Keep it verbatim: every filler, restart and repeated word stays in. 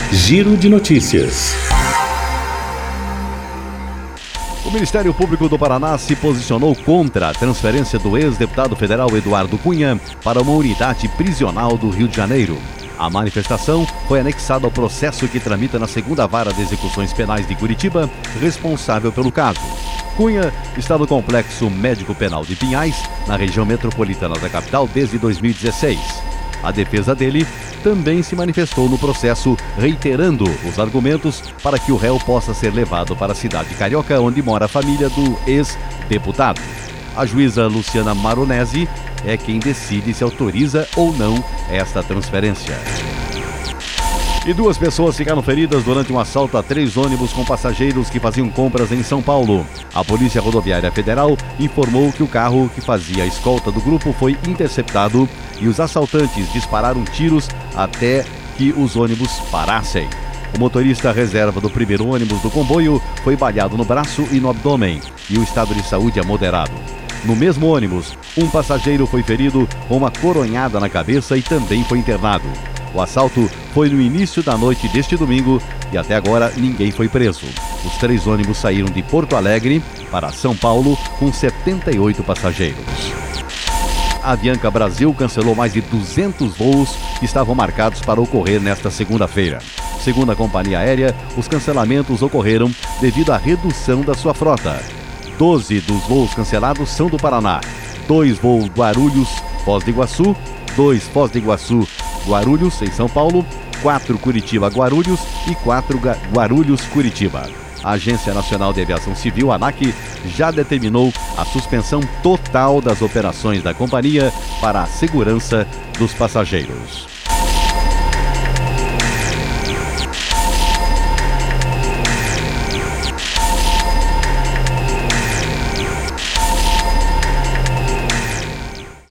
Giro de Notícias. O Ministério Público do Paraná se posicionou contra a transferência do ex-deputado federal Eduardo Cunha para uma unidade prisional do Rio de Janeiro. A manifestação foi anexada ao processo que tramita na segunda Vara de Execuções Penais de Curitiba, responsável pelo caso. Cunha está no Complexo Médico Penal de Pinhais, na região metropolitana da capital, desde dois mil e dezesseis. A defesa dele também se manifestou no processo, reiterando os argumentos para que o réu possa ser levado para a cidade carioca, onde mora a família do ex-deputado. A juíza Luciana Maronese é quem decide se autoriza ou não esta transferência. E duas pessoas ficaram feridas durante um assalto a três ônibus com passageiros que faziam compras em São Paulo. A Polícia Rodoviária Federal informou que o carro que fazia a escolta do grupo foi interceptado e os assaltantes dispararam tiros até que os ônibus parassem. O motorista reserva do primeiro ônibus do comboio foi baleado no braço e no abdômen e o estado de saúde é moderado. No mesmo ônibus, um passageiro foi ferido com uma coronhada na cabeça e também foi internado. O assalto foi no início da noite deste domingo e até agora ninguém foi preso. Os três ônibus saíram de Porto Alegre para São Paulo com setenta e oito passageiros. A Avianca Brasil cancelou mais de duzentos voos que estavam marcados para ocorrer nesta segunda-feira. Segundo a companhia aérea, os cancelamentos ocorreram devido à redução da sua frota. doze dos voos cancelados são do Paraná. Dois voos Guarulhos, Foz do Iguaçu, dois Foz do Iguaçu, Guarulhos, em São Paulo, quatro Curitiba, Guarulhos e quatro Guarulhos, Curitiba. A Agência Nacional de Aviação Civil, ANAC, já determinou a suspensão total das operações da companhia para a segurança dos passageiros.